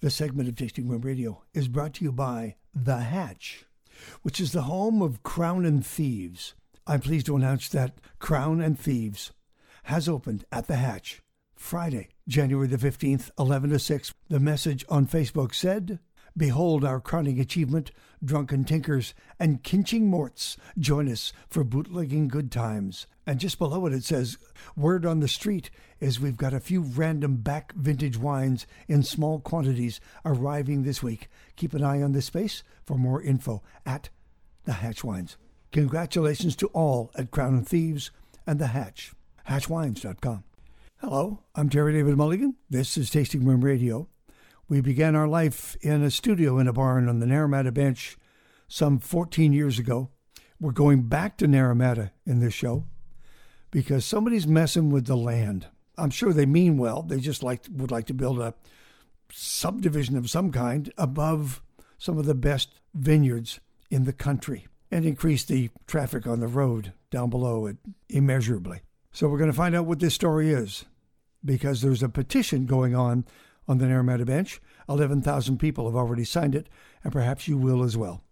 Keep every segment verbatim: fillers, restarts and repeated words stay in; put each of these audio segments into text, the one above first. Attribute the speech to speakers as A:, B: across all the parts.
A: This segment of Tasting Room Radio is brought to you by The Hatch, which is the home of Crown and Thieves. I'm pleased to announce that Crown and Thieves has opened at The Hatch Friday, January the fifteenth, eleven to six. The message on Facebook said, "Behold our crowning achievement, drunken tinkers and kinching morts. Join us for bootlegging good times." And just below it, it says, "Word on the street is we've got a few random back vintage wines in small quantities arriving this week. Keep an eye on this space for more info at The Hatch Wines." Congratulations to all at Crown and Thieves and The Hatch. hatch wines dot com. Hello, I'm Terry David Mulligan. This is Tasting Room Radio. We began our life in a studio in a barn on the Naramata Bench some fourteen years ago. We're going back to Naramata in this show because somebody's messing with the land. I'm sure they mean well. They just like would like to build a subdivision of some kind above some of the best vineyards in the country and increase the traffic on the road down below it immeasurably. So we're going to find out what this story is because there's a petition going on on the Naramata Bench. eleven thousand people have already signed it, and perhaps you will as well.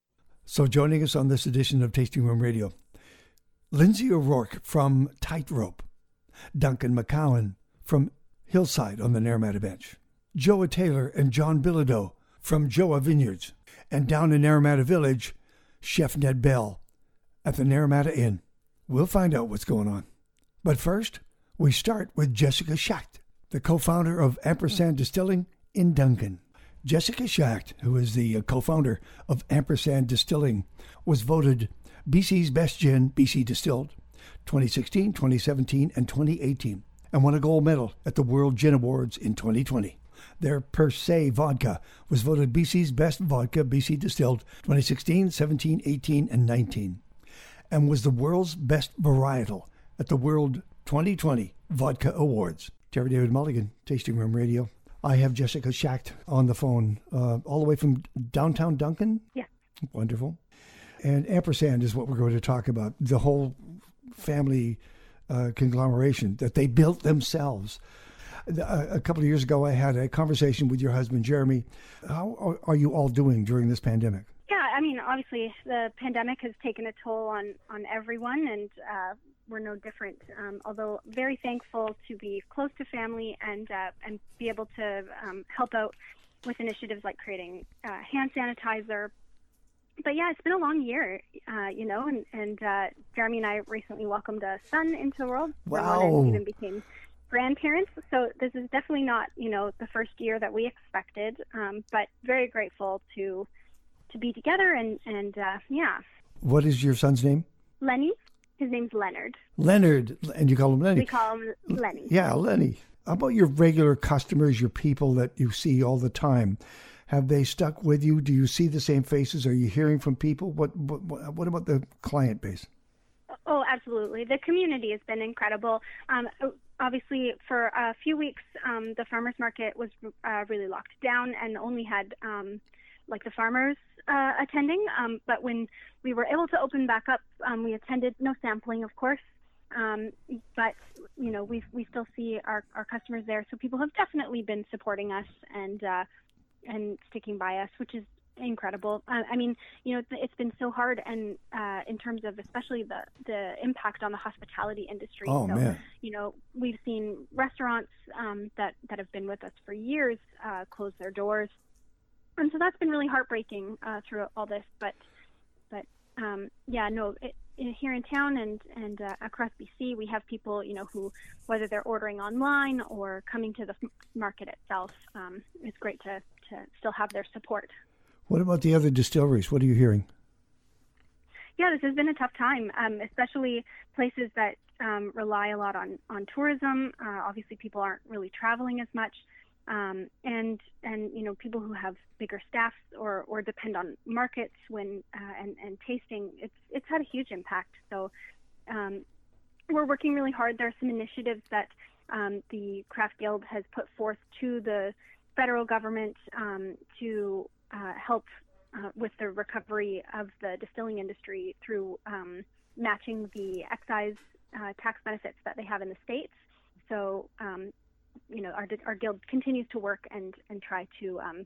A: So joining us on this edition of Tasting Room Radio, Lindsay O'Rourke from Tightrope, Duncan McCowan from Hillside on the Naramata Bench, Joa Taylor and John Bilodeau from Joa Vineyards, and down in Naramata Village, Chef Ned Bell at the Naramata Inn. We'll find out what's going on. But first, we start with Jessica Schacht, the co-founder of Ampersand Distilling in Duncan. Jessica Schacht, who is the co-founder of Ampersand Distilling, was voted B C's Best Gin, B C Distilled, twenty sixteen, twenty seventeen, and twenty eighteen, and won a gold medal at the World Gin Awards in twenty twenty. Their Per Se vodka was voted B C's Best Vodka, B C Distilled, twenty sixteen, seventeen, eighteen, and nineteen, and was the world's best varietal at the World twenty twenty Vodka Awards. Terry David Mulligan, Tasting Room Radio. I have Jessica Schacht on the phone, uh, all the way from downtown Duncan?
B: Yeah.
A: Wonderful. And Ampersand is what we're going to talk about, the whole family uh, conglomeration that they built themselves. A, a couple of years ago, I had a conversation with your husband, Jeremy. How are, are you all doing during this pandemic?
B: Yeah, I mean, obviously, the pandemic has taken a toll on, on everyone, and uh, we're no different. Um, although very thankful to be close to family and uh, and be able to um, help out with initiatives like creating uh, hand sanitizer. But yeah, it's been a long year, uh, you know, and, and uh, Jeremy and I recently welcomed a son into the world.
A: Wow.
B: And even became grandparents. So this is definitely not, you know, the first year that we expected, um, but very grateful to to be together and, and uh, yeah.
A: What is your son's name?
B: Lenny. His name's Leonard.
A: Leonard, and you call him Lenny.
B: We call him Lenny.
A: Yeah, Lenny. How about your regular customers, your people that you see all the time? Have they stuck with you? Do you see the same faces? Are you hearing from people? What what, what about the client base?
B: Oh, absolutely. The community has been incredible. Um, obviously, for a few weeks, um, the farmers market was uh, really locked down and only had um, like the farmers uh, attending. Um, but when we were able to open back up, um, we attended, no sampling, of course. Um, but, you know, we we still see our, our customers there. So people have definitely been supporting us and uh, and sticking by us, which is incredible. Uh, I mean, you know, it's, it's been so hard, and uh, in terms of especially the, the impact on the hospitality industry.
A: Oh,
B: so,
A: man.
B: you know, we've seen restaurants um, that, that have been with us for years uh, close their doors. And so that's been really heartbreaking uh, through all this. But, but um, yeah, no, it, it, here in town and, and uh, across B C, we have people, you know, who, whether they're ordering online or coming to the market itself, um, it's great to, to still have their support.
A: What about the other distilleries? What are you hearing?
B: Yeah, this has been a tough time, um, especially places that um, rely a lot on, on tourism. Uh, obviously, people aren't really traveling as much. Um, and, and, you know, people who have bigger staffs or, or depend on markets when, uh, and, and tasting, it's, it's had a huge impact. So, um, we're working really hard. There are some initiatives that, um, the Craft Guild has put forth to the federal government, um, to, uh, help, uh, with the recovery of the distilling industry through, um, matching the excise, uh, tax benefits that they have in the States. So, um, you know, our our guild continues to work and and try to um,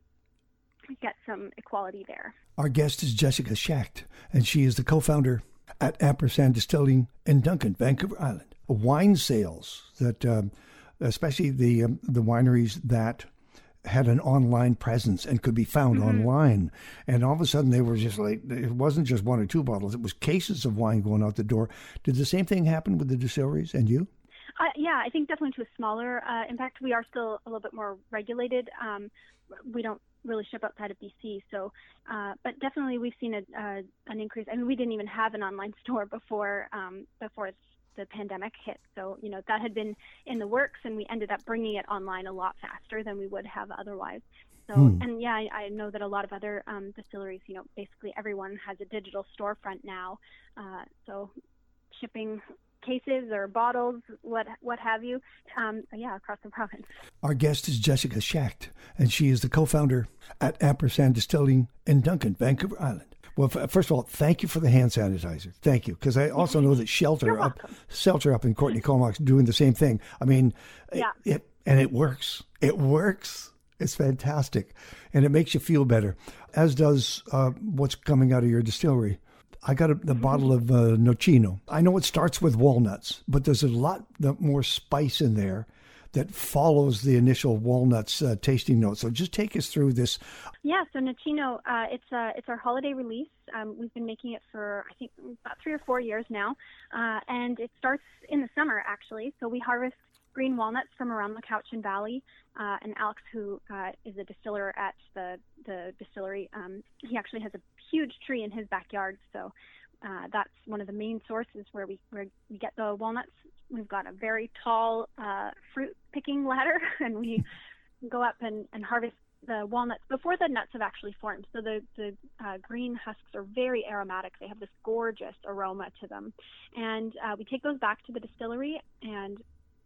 B: get some equality there.
A: Our guest is Jessica Schacht, and she is the co-founder at Ampersand Distilling in Duncan, Vancouver Island. Wine sales that, um, especially the um, the wineries that had an online presence and could be found mm-hmm. online. And all of a sudden they were just like, it wasn't just one or two bottles, it was cases of wine going out the door. Did the same thing happen with the distilleries and you?
B: Uh, yeah, I think definitely to a smaller uh, impact. We are still a little bit more regulated. Um, we don't really ship outside of B C, so uh, but definitely we've seen a, uh, an increase. I mean, we didn't even have an online store before um, before the pandemic hit. So, you know, that had been in the works, and we ended up bringing it online a lot faster than we would have otherwise. So, hmm. and yeah, I, I know that a lot of other um, distilleries, you know, basically everyone has a digital storefront now. Uh, so shipping cases or bottles, what what have you, um, yeah, across the province.
A: Our guest is Jessica Schacht, and she is the co-founder at Ampersand Distilling in Duncan, Vancouver Island. Well, first of all, thank you for the hand sanitizer. Thank you, because I also know that Shelter up, Shelter up in Courtney Comox doing the same thing. I mean,
B: yeah.
A: it, it and it works. It works. It's fantastic, and it makes you feel better. As does uh, what's coming out of your distillery. I got a, the mm-hmm. bottle of uh, Nocino. I know it starts with walnuts, but there's a lot more spice in there that follows the initial walnuts uh, tasting note. So just take us through this.
B: Yeah, so Nocino, uh, it's uh, it's our holiday release. Um, we've been making it for, I think, about three or four years now. Uh, and it starts in the summer, actually. So we harvest green walnuts from around the Cowichan Valley. Uh, and Alex, who uh, is a distiller at the, the distillery, um, he actually has a huge tree in his backyard. So uh, that's one of the main sources where we, where we get the walnuts. We've got a very tall uh, fruit picking ladder, and we go up and, and harvest the walnuts before the nuts have actually formed. So the, the uh, green husks are very aromatic. They have this gorgeous aroma to them. And uh, we take those back to the distillery, and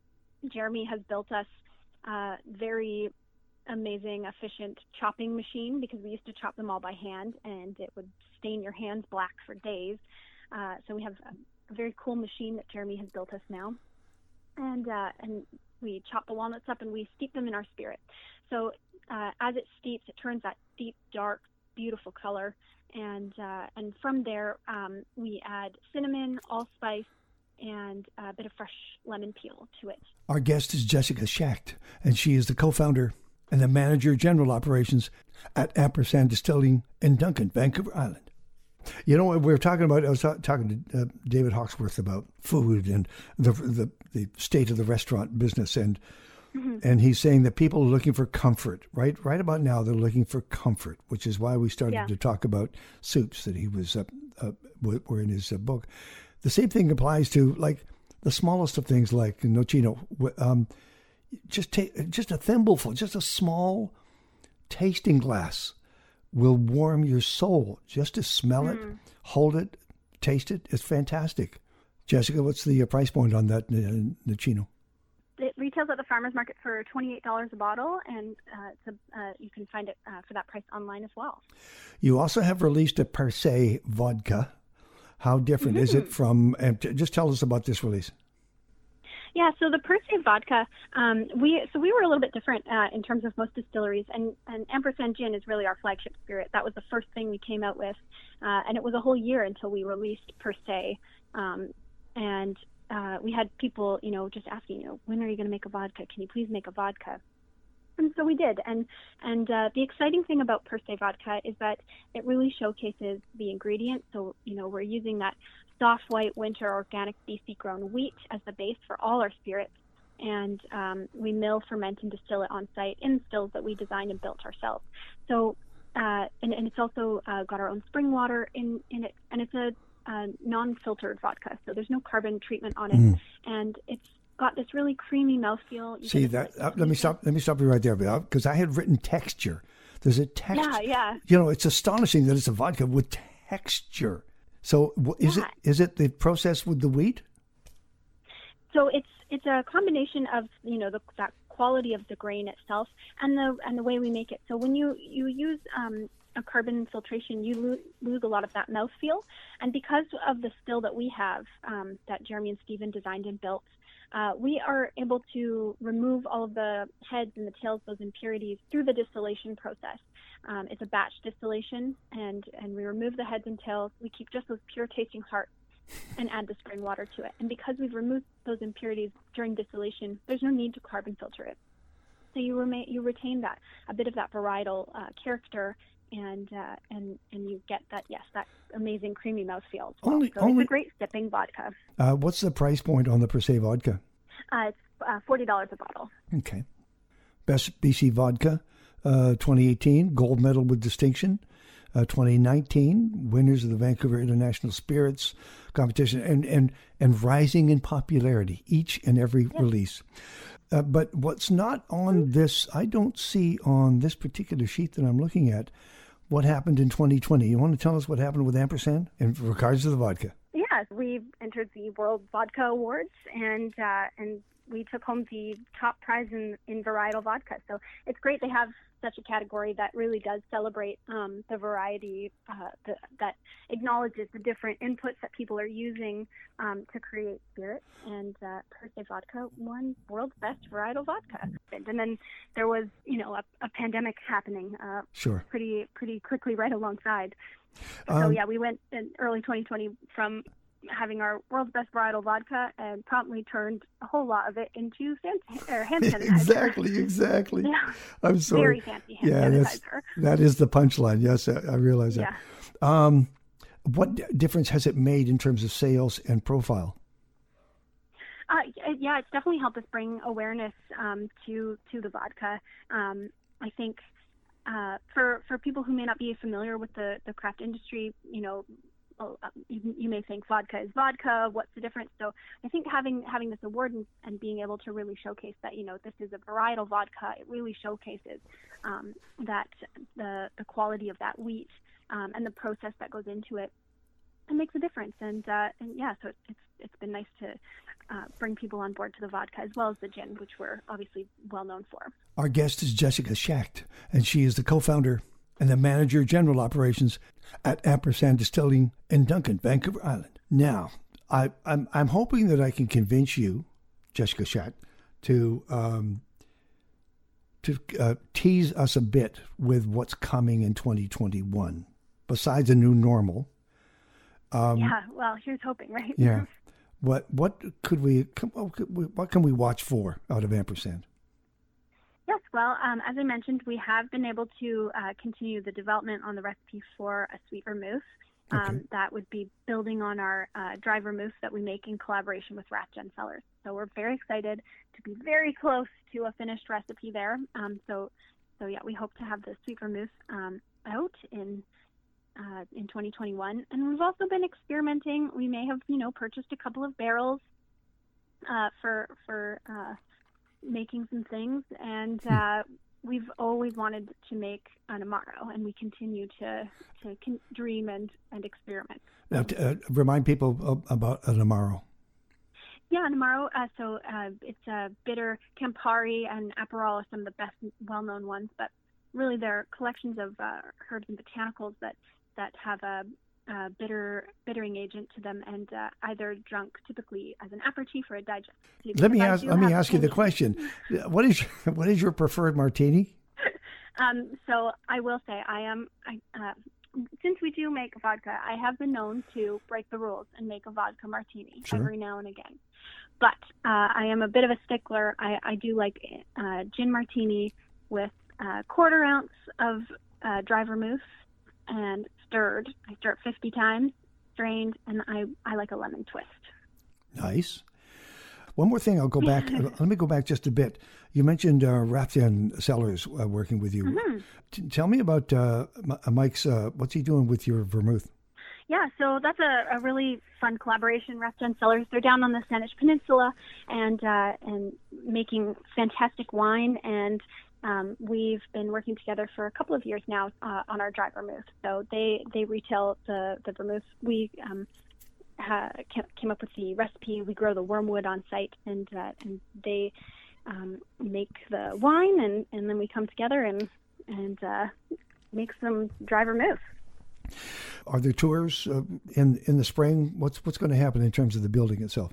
B: Jeremy has built us a very amazing, efficient chopping machine, because we used to chop them all by hand, and it would stain your hands black for days. Uh, so we have a A very cool machine that Jeremy has built us now, and uh, and we chop the walnuts up and we steep them in our spirit. So uh, as it steeps, it turns that deep, dark, beautiful color, and uh, and from there um, we add cinnamon, allspice, and a bit of fresh lemon peel to it. Our guest is Jessica Schacht, and she is the co-founder and the manager general operations at Ampersand Distilling in Duncan, Vancouver Island. You know, we were talking about, I was ta- talking to uh, David Hawksworth about food and the, the the state of the restaurant business. And mm-hmm. and he's saying that people are looking for comfort, right? Right about now, they're looking for comfort, which is why we started yeah. to talk about soups that he was, uh, uh, were in his uh, book. The same thing applies to, like, the smallest of things, like Nocino. Um, just take just a thimbleful, just a small tasting glass will warm your soul. Just to smell mm. it, hold it, taste it. It's fantastic. Jessica, what's the price point on that uh, Nocino? It retails at the farmer's market for twenty-eight dollars a bottle, and uh, it's a, uh, you can find it uh, for that price online as well. You
A: also have released a Per Se vodka. How different mm-hmm. is it from, and t- just tell us about this release.
B: Yeah, so the Per Se vodka, um, we so we were a little bit different uh, in terms of most distilleries, and, and Ampersand Gin is really our flagship spirit. That was the first thing we came out with, uh, and it was a whole year until we released Per Se. Um, and uh, we had people, you know, just asking, you know, when are you going to make a vodka? Can you please make a vodka? And so we did. And and uh, the exciting thing about Per Se vodka is that it really showcases the ingredients. So, you know, we're using that soft white winter organic B C grown wheat as the base for all our spirits. And um, we mill, ferment, and distill it on site in stills that we designed and built ourselves. So, uh, and, and it's also uh, got our own spring water in, in it. And it's a uh, non-filtered vodka. So there's no carbon treatment on it. Mm. And it's got this really creamy mouthfeel. You
A: See that? Uh, let me stop. Let me stop you right there, because I had written texture. There's a texture.
B: Yeah, yeah.
A: You know, it's astonishing that it's a vodka with texture. So is yeah. it is it the process with the wheat?
B: So it's it's a combination of, you know, the, that quality of the grain itself and the and the way we make it. So when you you use um, a carbon filtration, you lose, lose a lot of that mouthfeel. And because of the still that we have, um, that Jeremy and Stephen designed and built, uh, we are able to remove all of the heads and the tails, those impurities, through the distillation process. Um, it's a batch distillation, and, and we remove the heads and tails. We keep just those pure tasting hearts and add the spring water to it. And because we've removed those impurities during distillation, there's no need to carbon filter it. So you remain, you retain that, a bit of that varietal uh, character, and uh, and and you get that, yes, that amazing creamy mouthfeel as well.
A: Only,
B: so
A: only,
B: it's a great sipping vodka.
A: Uh, what's the price point on the Per Se vodka?
B: Uh, it's uh, forty dollars a bottle.
A: Okay. Best B C vodka, uh, twenty eighteen, gold medal with distinction. Uh, twenty nineteen, winners of the Vancouver International Spirits Competition, and, and, and rising in popularity, each and every yes. release. Uh, but what's not on this, I don't see on this particular sheet that I'm looking at, what happened in twenty twenty. You want to tell us what happened with Ampersand in regards to the vodka?
B: Yes, we entered the World Vodka Awards, and uh, and we took home the top prize in, in varietal vodka. So it's great they have such a category that really does celebrate um, the variety, uh, the, that acknowledges the different inputs that people are using um, to create spirits. And uh, Per Se Vodka won World's Best Varietal Vodka. And then there was, you know, a, a pandemic happening uh,
A: sure.
B: pretty pretty quickly right alongside.
A: Um,
B: so, yeah, we went in early twenty twenty from having our world's best varietal vodka and promptly turned a whole lot of it into hand, or hand sanitizer.
A: Exactly, exactly.
B: Yeah.
A: I'm sorry.
B: Very fancy hand
A: yeah,
B: sanitizer.
A: That's, that is the punchline. Yes, I, I realize that.
B: Yeah.
A: Um, what difference has it made in terms of sales and profile?
B: Uh, yeah, it's definitely helped us bring awareness um, to to the vodka. Um, I think uh, for for people who may not be familiar with the, the craft industry, you know, You, you may think vodka is vodka. What's the difference? So I think having having this award and, and being able to really showcase that, you know, this is a varietal vodka, it really showcases um, that the the quality of that wheat um, and the process that goes into it. It makes a difference. And uh, and yeah, so it's it's, it's been nice to uh, bring people on board to the vodka as well as the gin, which we're obviously well known for. Our
A: guest is Jessica Schacht, and she is the co-founder and the manager general operations at Ampersand Distilling in Duncan, Vancouver Island. Now, I, I'm I'm hoping that I can convince you, Jessica Schacht, to um, to uh, tease us a bit with what's coming in twenty twenty-one, besides a new normal.
B: Um, yeah, well, here's hoping, right?
A: Yeah. What what could we what can we watch for out of Ampersand?
B: Yes, well, um, as I mentioned, we have been able to uh, continue the development on the recipe for a sweet vermouth. Um, okay. That would be building on our uh, dry vermouth that we make in collaboration with Rathjen Cellars. So we're very excited to be very close to a finished recipe there. Um, so, so yeah, we hope to have the sweet vermouth um, out in uh, in twenty twenty-one. And we've also been experimenting. We may have, you know, purchased a couple of barrels uh, for for. Uh, making some things, and uh, we've always wanted to make an Amaro, and we continue to to con- dream and, and experiment.
A: Now, to, uh, remind people about an Amaro.
B: Yeah, an Amaro, uh, so uh, it's a bitter. Campari and Aperol are some of the best well-known ones, but really they're collections of uh, herbs and botanicals that, that have a Uh, bitter bittering agent to them, and uh, either drunk typically as an aperitif or a digest.
A: Let me ask. Let me ask you the question: What is your, what is your preferred martini?
B: um, so I will say I am. I, uh, since we do make vodka, I have been known to break the rules and make a vodka martini sure. every now and again. But uh, I am a bit of a stickler. I, I do like uh, gin martini with a quarter ounce of uh, dry vermouth and stirred. I stir it fifty times, strained, and I, I like a lemon twist.
A: Nice. One more thing, I'll go back. Let me go back just a bit. You mentioned uh, Rathjen Cellars uh, working with you. Mm-hmm. T- tell me about uh, Mike's, uh, what's he doing with your vermouth?
B: Yeah, so that's a, a really fun collaboration. Rathjen Cellars, they're down on the Saanich Peninsula and uh, and making fantastic wine, and Um, we've been working together for a couple of years now uh, on our dry vermouth. So they, they retail the, the vermouth. We um, ha- came up with the recipe. We grow the wormwood on site, and uh, and they um, make the wine, and, and then we come together and and uh, make some dry vermouth.
A: Are there tours uh, in in the spring? What's what's going to happen in terms of the building itself?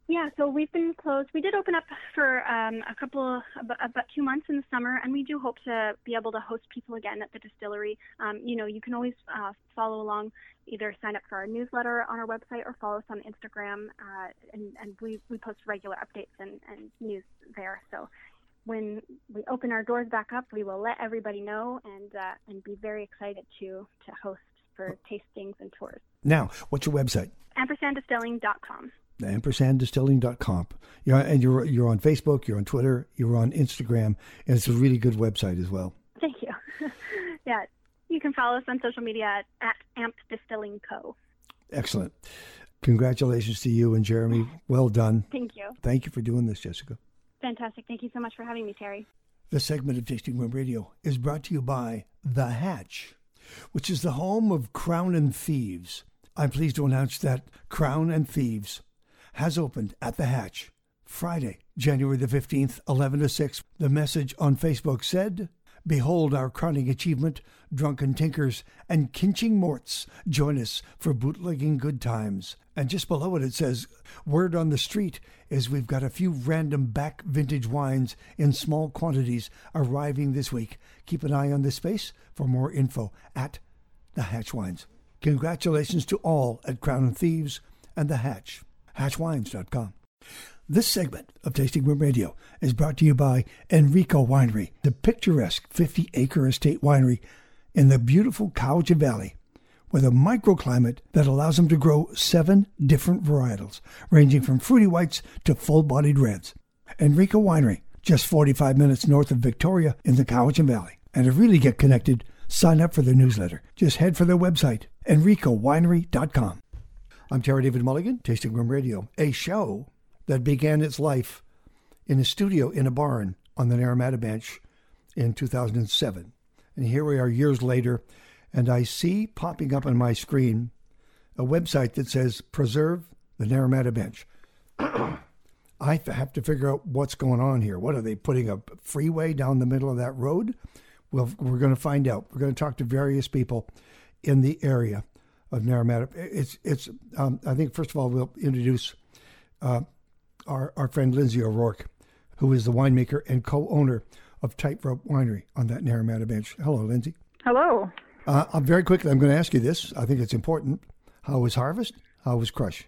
B: Yeah, so we've been closed. We did open up for um, a couple, about, about two months in the summer, and we do hope to be able to host people again at the distillery. Um, you know, you can always uh, follow along, either sign up for our newsletter on our website or follow us on Instagram, uh, and, and we, we post regular updates and, and news there. So when we open our doors back up, we will let everybody know and uh, and be very excited to to host for tastings and tours.
A: Now, what's your website?
B: ampersand distilling dot com.
A: ampersand distilling dot com. You're, and you're you're on Facebook, you're on Twitter, you're on Instagram, and it's a really good website as well.
B: Thank you. Yeah, you can follow us on social media at, at Amp Distilling Co.
A: Excellent. Congratulations to you and Jeremy. Well done.
B: Thank you.
A: Thank you for doing this, Jessica.
B: Fantastic. Thank you so much for having me, Terry.
A: This segment of Tasting Room Radio is brought to you by The Hatch, which is the home of Crown and Thieves. I'm pleased to announce that Crown and Thieves has opened at The Hatch Friday, January the fifteenth, eleven to six. The message on Facebook said, "Behold our crowning achievement, drunken tinkers and kinching morts. Join us for bootlegging good times." And just below it, it says, "Word on the street is we've got a few random back vintage wines in small quantities arriving this week. Keep an eye on this space for more info at The Hatch Wines." Congratulations to all at Crown and Thieves and The Hatch. hatch wines dot com. This segment of Tasting Room Radio is brought to you by Enrico Winery, the picturesque fifty-acre estate winery in the beautiful Cowichan Valley, with a microclimate that allows them to grow seven different varietals, ranging from fruity whites to full-bodied reds. Enrico Winery, just forty-five minutes north of Victoria in the Cowichan Valley. And to really get connected, sign up for their newsletter. Just head for their website, enrico winery dot com. I'm Terry David Mulligan, Tasting Room Radio, a show that began its life in a studio in a barn on the Naramata Bench in two thousand seven. And here we are years later, and I see popping up on my screen a website that says Preserve the Naramata Bench. I have to figure out what's going on here. What, are they putting a freeway down the middle of that road? Well, we're going to find out. We're going to talk to various people in the area of Naramata. It's, it's. Um, I think, first of all, we'll introduce uh, our, our friend Lindsay O'Rourke, who is the winemaker and co-owner of Tightrope Winery on that Naramata Bench. Hello, Lindsay.
C: Hello.
A: Uh, I'm very quickly, I'm going to ask you this. I think it's important. How was harvest? How was crush?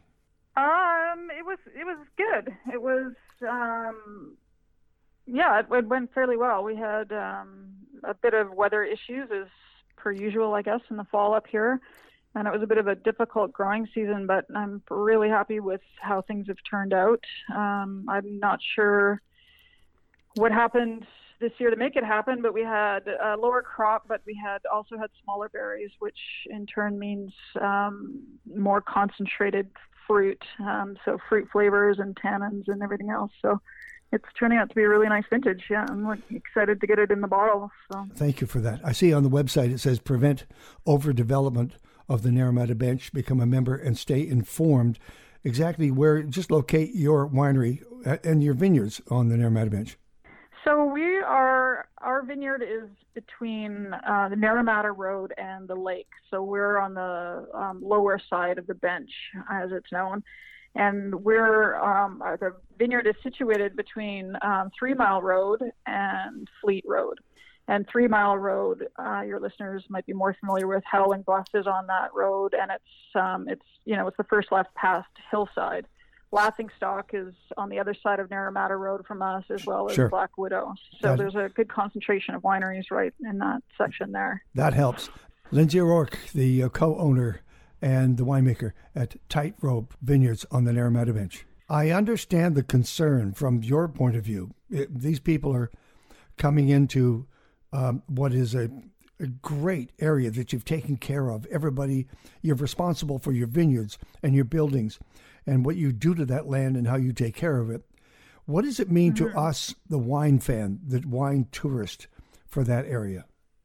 C: Um, it was it was good. It was um, yeah, it, it went fairly well. We had um, a bit of weather issues, as per usual, I guess, in the fall up here, and it was a bit of a difficult growing season. But I'm really happy with how things have turned out. Um, I'm not sure what happened this year to make it happen, but we had a lower crop, but we had also had smaller berries, which in turn means um, more concentrated fruit, um, so fruit flavors and tannins and everything else. So it's turning out to be a really nice vintage. Yeah, I'm like, excited to get it in the bottle. So
A: thank you for that. I see on the website it says prevent overdevelopment of the Naramata Bench, become a member and stay informed. Exactly where, just locate your winery and your vineyards on the Naramata Bench.
C: So we are, our vineyard is between uh, the Naramata Road and the lake. So we're on the um, lower side of the bench, as it's known. And we're, um, the vineyard is situated between um, Three Mile Road and Fleet Road. And Three Mile Road, uh, your listeners might be more familiar with. Howling Bluff is on that road, and it's, um, it's, you know, it's the first left past Hillside. Laughingstock is on the other side of Naramata Road from us, as well as
A: Sure.
C: Black Widow. So
A: That-
C: there's a good concentration of wineries right in that section there.
A: That helps. Lindsay O'Rourke, the uh, co-owner and the winemaker at Tightrope Vineyards on the Naramata Bench. I understand the concern from your point of view. It, these people are coming into um, what is a, a great area that you've taken care of. Everybody, you're responsible for your vineyards and your buildings and what you do to that land and how you take care of it. What does it mean
C: Mm-hmm.
A: to us, the wine fan, the wine tourist for that area?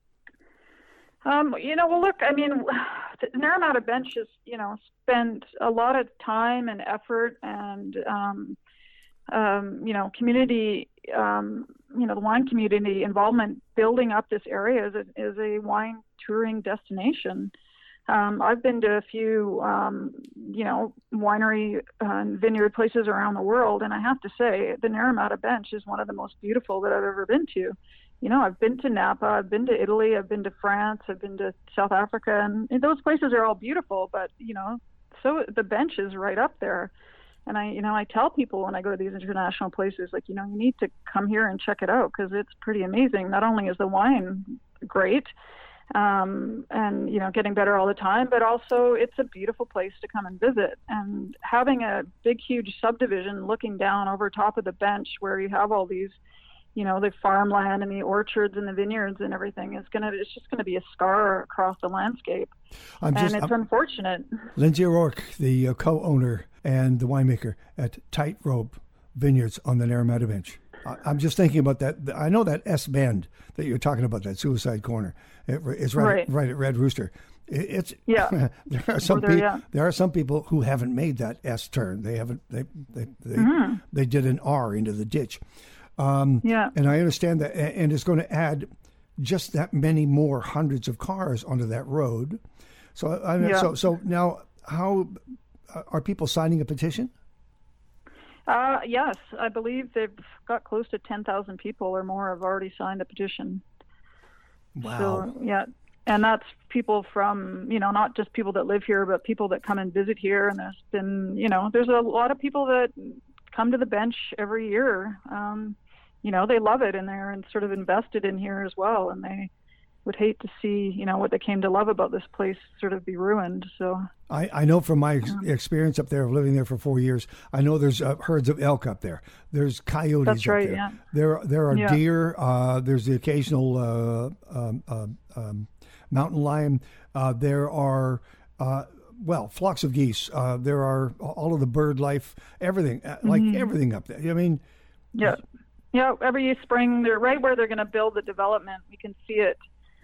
C: Um, you know, well, look, I mean, the Naramata Bench has, you know, spent a lot of time and effort and, um, um, you know, community, um, you know, the wine community involvement building up this area as a, as a wine touring destination. Um, I've been to a few, um, you know, winery and vineyard places around the world, and I have to say the Naramata Bench is one of the most beautiful that I've ever been to. You know, I've been to Napa, I've been to Italy, I've been to France, I've been to South Africa, and those places are all beautiful, but, you know, so the bench is right up there. And I, you know, I tell people when I go to these international places, like, you know, you need to come here and check it out because it's pretty amazing. Not only is the wine great, um, and, you know, getting better all the time, but also it's a beautiful place to come and visit. And having a big, huge subdivision looking down over top of the bench where you have all these, you know, the farmland and the orchards and the vineyards and everything is going to, it's just going to be a scar across the landscape.
A: I'm
C: and
A: just,
C: it's
A: I'm,
C: unfortunate.
A: Lindsay O'Rourke, the uh, co-owner and the winemaker at Tightrope Vineyards on the Naramata Bench. I, I'm just thinking about that. I know that S Bend that you're talking about, that Suicide Corner. It, it's right,
C: right.
A: right at Red Rooster. It, it's
C: yeah.
A: there are some
C: there,
A: people.
C: yeah.
A: There are some people who haven't made that S turn. They haven't. They they they,
C: mm-hmm.
A: they did an R into the ditch. Um,
C: yeah.
A: And I understand that, and it's going to add just that many more hundreds of cars onto that road. So, I mean,
C: yeah.
A: so, so now, how uh, are people signing a petition?
C: Uh, yes, I believe they've got close to ten thousand people or more have already signed a petition.
A: Wow.
C: So, yeah. And that's people from, you know, not just people that live here, but people that come and visit here. And there's been, you know, there's a lot of people that come to the bench every year. Um, you know, they love it and they're sort of invested in here as well. And they would hate to see, you know, what they came to love about this place sort of be ruined. So
A: I, I know from my ex- experience up there of living there for four years, I know there's uh, herds of elk up there. There's coyotes
C: That's
A: up
C: right,
A: there.
C: yeah.
A: There, there are
C: Yeah.
A: deer. Uh, there's the occasional uh, um, uh, um, mountain lion. Uh, there are, uh, well, flocks of geese. Uh, there are all of the bird life, everything, uh, like
C: Mhm.
A: everything up there. I mean,
C: Yeah. Yeah, every spring, they're right where they're going to build the development. We can see it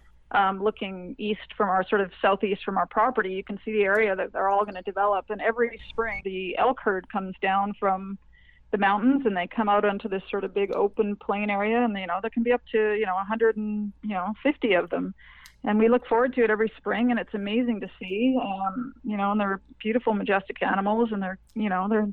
C: um, looking east from our sort of southeast from our property. You can see the area that they're all going to develop. And every spring, the elk herd comes down from the mountains and they come out onto this sort of big open plain area. And, you know, there can be up to, you know, one hundred fifty of them. And we look forward to it every spring, and it's amazing to see. Um, you know, and they're beautiful, majestic animals, and they're, you know, they're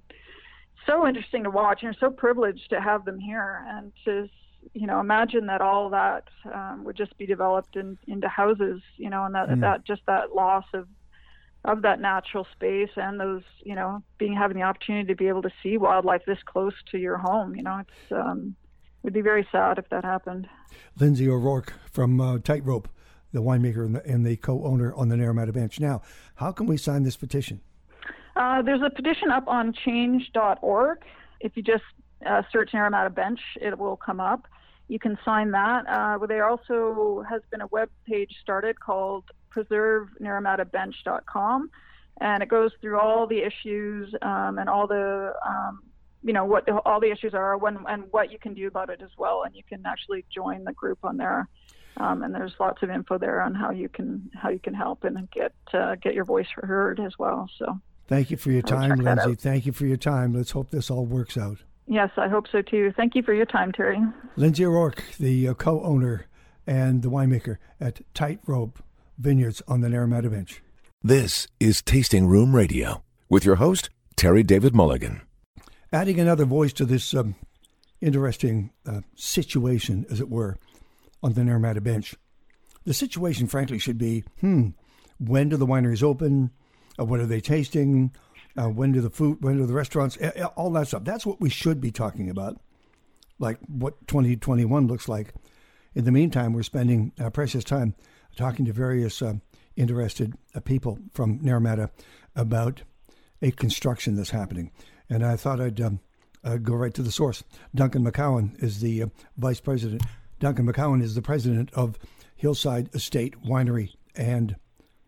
C: so interesting to watch, and you're so privileged to have them here. And to, you know, imagine that all that um, would just be developed in, into houses, you know, and that mm. that just that loss of of that natural space and those, you know, being having the opportunity to be able to see wildlife this close to your home, you know, it's um, it would be very sad if that happened.
A: Lindsay O'Rourke from uh, Tightrope, the winemaker and the, and the co-owner on the Naramata Bench. Now, how can we sign this petition?
C: Uh, there's a petition up on change dot org. If you just uh, search Naramata Bench, it will come up. You can sign that. Uh, there also has been a web page started called preserve naramata bench dot com, and it goes through all the issues um, and all the, um, you know, what all the issues are when, and what you can do about it as well. And you can actually join the group on there. Um, and there's lots of info there on how you can how you can help and get uh, get your voice heard as well. So.
A: Thank you for your time, Lindsay. Thank you for your time. Let's hope this all works out.
C: Yes, I hope so too. Thank you for your time, Terry.
A: Lindsay O'Rourke, the uh, co-owner and the winemaker at Tightrope Vineyards on the Naramata Bench.
D: This is Tasting Room Radio with your host, Terry David Mulligan.
A: Adding another voice to this um, interesting uh, situation, as it were, on the Naramata Bench. The situation, frankly, should be, hmm, when do the wineries open? Uh, what are they tasting? Uh, when do the food, when do the restaurants, uh, all that stuff. That's what we should be talking about, like what twenty twenty-one looks like. In the meantime, we're spending our precious time talking to various uh, interested uh, people from Naramata about a construction that's happening. And I thought I'd um, uh, go right to the source. Duncan McCowan is the uh, vice president. Duncan McCowan is the president of Hillside Estate Winery and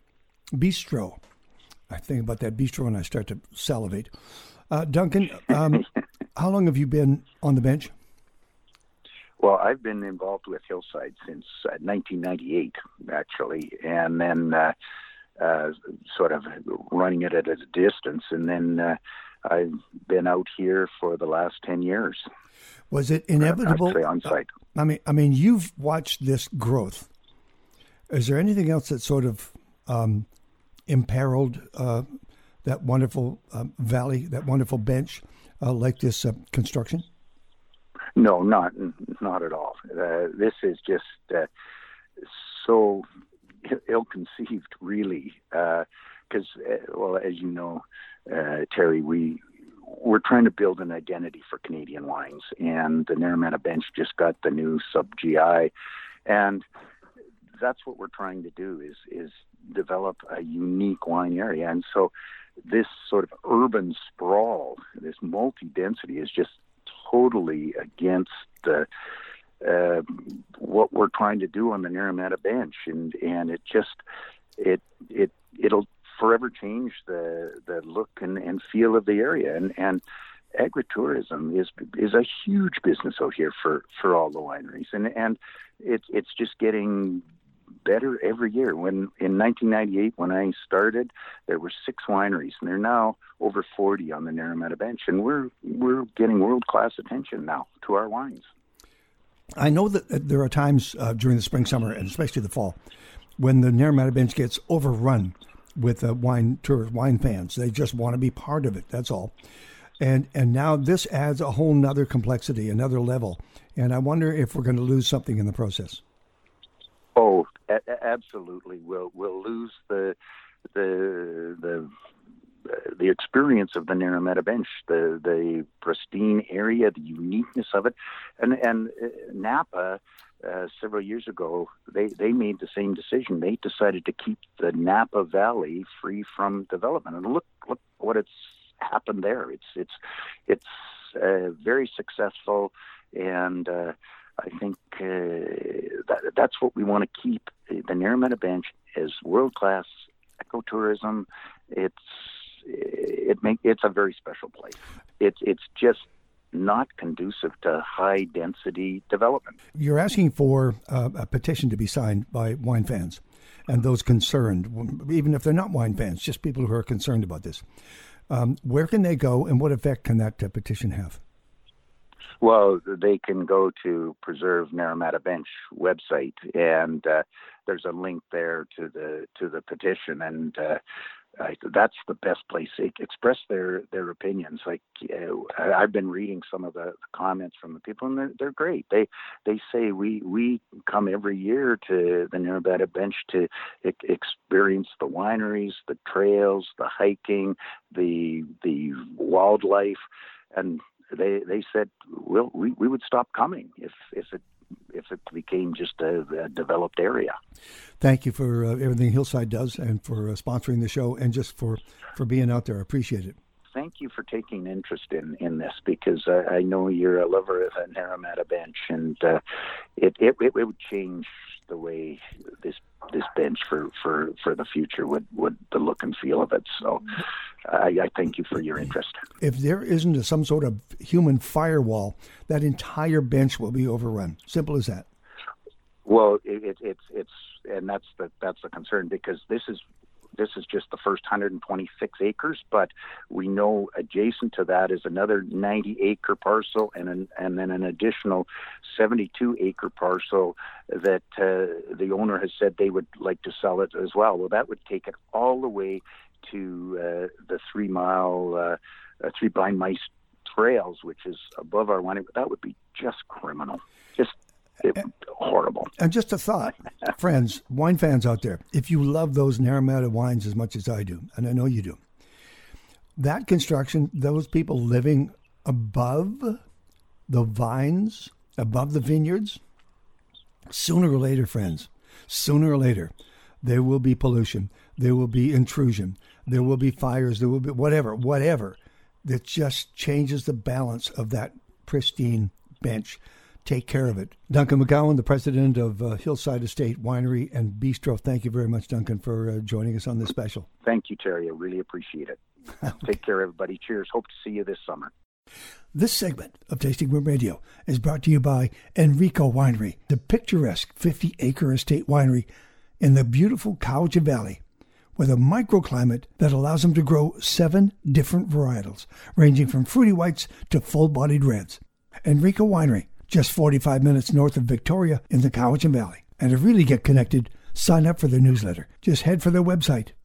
A: Bistro. I think about that bistro and I start to salivate. Uh, Duncan, um, how long have you been on the bench?
E: Well, I've been involved with Hillside since uh, nineteen ninety-eight, actually, and then uh, uh, sort of running it at a distance. And then uh, I've been out here for the last ten years.
A: Was it inevitable?
E: Actually on site.
A: Uh, I mean, I mean, you've watched this growth. Is there anything else that sort of um, imperiled uh, that wonderful uh, valley, that wonderful bench, uh, like this uh, construction?
E: No, not not at all. Uh, this is just uh, so ill-conceived, really, because, uh, well, as you know, uh, Terry, we, we're trying to build an identity for Canadian wines, and the Naramata Bench just got the new sub-G I, and that's what we're trying to do, is is develop a unique wine area. And so this sort of urban sprawl, this multi-density is just totally against the uh, what we're trying to do on the Naramata Bench, and and it just it it it'll forever change the the look and, and feel of the area. And and agritourism is is a huge business out here for, for all the wineries, and and it's it's just getting better every year. When in nineteen ninety-eight, when I started, there were six wineries, and there are now over forty on the Naramata Bench, and we're we're getting world-class attention now to our wines.
A: I know that there are times uh, during the spring, summer, and especially the fall, when the Naramata Bench gets overrun with uh, wine tourists, wine fans. They just want to be part of it. That's all. And and now this adds a whole nother complexity, another level. And I wonder if we're going to lose something in the process.
E: Oh, a- absolutely. We'll we'll lose the the the the experience of the Naramata Bench, the the pristine area, the uniqueness of it, and and uh, Napa. Uh, several years ago, they, they made the same decision. They decided to keep the Napa Valley free from development, and look look what it's happened there. It's it's it's uh, very successful, and uh, I think uh, that, that's what we want to keep. The Naramata Bench is world class ecotourism. It's it make it's a very special place. It's it's just not conducive to high density development.
A: You're asking for uh, a petition to be signed by wine fans and those concerned, even if they're not wine fans, just people who are concerned about this. Um, where can they go, and what effect can that uh, petition have?
E: Well, they can go to Preserve Naramata Bench website, and uh, there's a link there to the to the petition, and uh, I, that's the best place. They express their, their opinions. Like uh, I've been reading some of the comments from the people, and they're they're great. They they say we we come every year to the Naramata Bench to e- experience the wineries, the trails, the hiking, the the wildlife, and they they said well we, we would stop coming if if it if it became just a, a developed area.
A: Thank you for uh, everything Hillside does, and for uh, sponsoring the show, and just for, for being out there. I appreciate it.
E: Thank you for taking interest in, in this, because uh, I know you're a lover of the Naramata Bench, and uh, it, it it would change the way this this bench for, for, for the future would, would the look and feel of it. So I, I thank you for your interest.
A: If there isn't a, some sort of human firewall, that entire bench will be overrun. Simple as that.
E: Well, it, it, it's it's and that's the that's the concern, because this is this is just the first one hundred twenty-six acres, but we know adjacent to that is another ninety acre parcel, and an, and then an additional seventy-two acre parcel that uh, the owner has said they would like to sell it as well. Well, that would take it all the way to uh, the three mile, uh, uh, three blind mice trails, which is above our winery. That would be just criminal. Just It, horrible.
A: And just a thought, friends, wine fans out there, if you love those Naramata wines as much as I do, and I know you do, that construction, those people living above the vines, above the vineyards, sooner or later, friends, sooner or later, there will be pollution, there will be intrusion, there will be fires, there will be whatever, whatever, that just changes the balance of that pristine bench. Take care of it. Duncan McGowan, the president of uh, Hillside Estate Winery and Bistro. Thank you very much, Duncan, for uh, joining us on this special.
E: Thank you, Terry. I really appreciate it. Okay. Take care, everybody. Cheers. Hope to see you this summer.
A: This segment of Tasting Room Radio is brought to you by Enrico Winery, the picturesque fifty acre estate winery in the beautiful Cowichan Valley, with a microclimate that allows them to grow seven different varietals, ranging from fruity whites to full-bodied reds. Enrico Winery, just forty-five minutes north of Victoria in the Cowichan Valley. And to really get connected, sign up for their newsletter. Just head for their website,